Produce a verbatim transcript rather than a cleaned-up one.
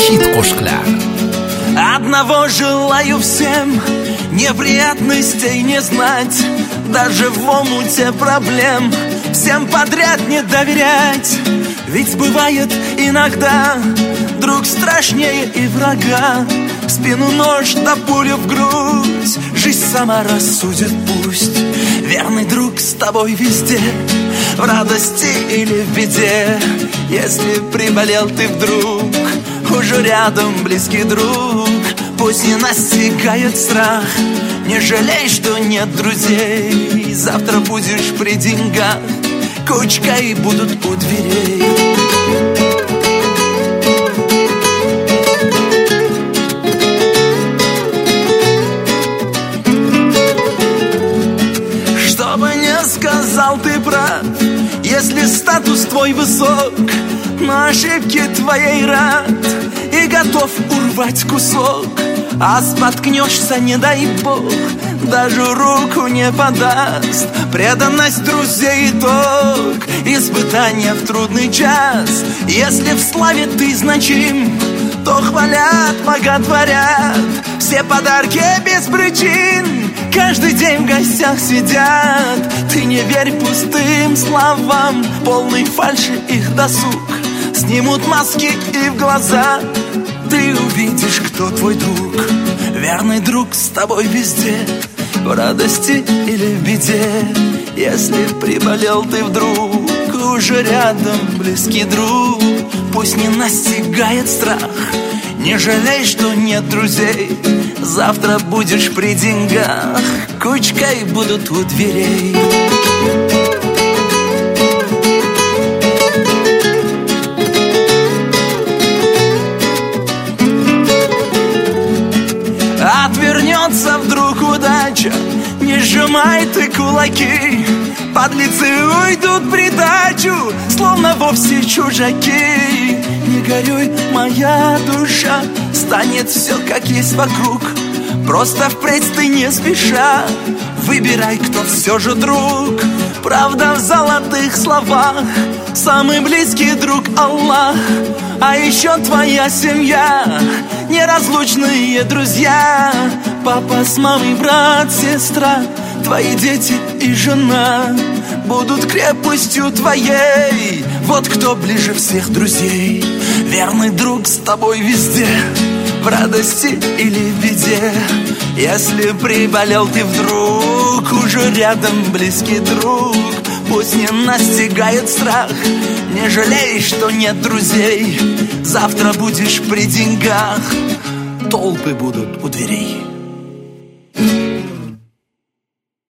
Хит Qo'shiqlar. Одного желаю всем: неприятностей не знать, даже в омуте проблем всем подряд не доверять. Ведь бывает иногда друг страшнее и врага. В спину нож, да пулю в грудь, жизнь сама рассудит пусть. Верный друг с тобой везде, в радости или в беде. Если приболел ты вдруг, уже рядом близкий друг. Пусть не настигает страх, не жалей, что нет друзей. Завтра будешь при деньгах, кучкой будут у дверей. Что бы ни сказал, ты прав, если статус твой высок, но ошибки твоей рад и готов урвать кусок. А споткнешься, не дай бог, даже руку не подаст. Преданность друзей итог испытания в трудный час. Если в славе ты значим, то хвалят, боготворят. Все подарки без причин каждый день в гостях сидят. Ты не верь пустым словам, полный фальши их досуг. Снимут маски и в глаза ты увидишь, кто твой друг. Верный друг с тобой везде, в радости или в беде. Если приболел ты вдруг, уже рядом близкий друг. Пусть не настигает страх, не жалей, что нет друзей. Завтра будешь при деньгах, кучкой будут у дверей. Отвернется вдруг удача, не сжимай ты кулаки. Подлецы уйдут в придачу, словно вовсе чужаки. Не горюй, моя душа, станет все как есть вокруг. Просто впредь ты не спеша выбирай, кто все же друг. Правда в золотых словах, самый близкий друг Аллах. А еще твоя семья, неразлучные друзья. Папа с мамой, брат, сестра, твои дети и жена будут крепостью твоей. Вот кто ближе всех друзей. Верный друг с тобой везде, в радости или в беде. Если приболел ты вдруг, уже рядом близкий друг. Пусть не настигает страх, не жалей, что нет друзей. Завтра будешь при деньгах, толпы будут у дверей.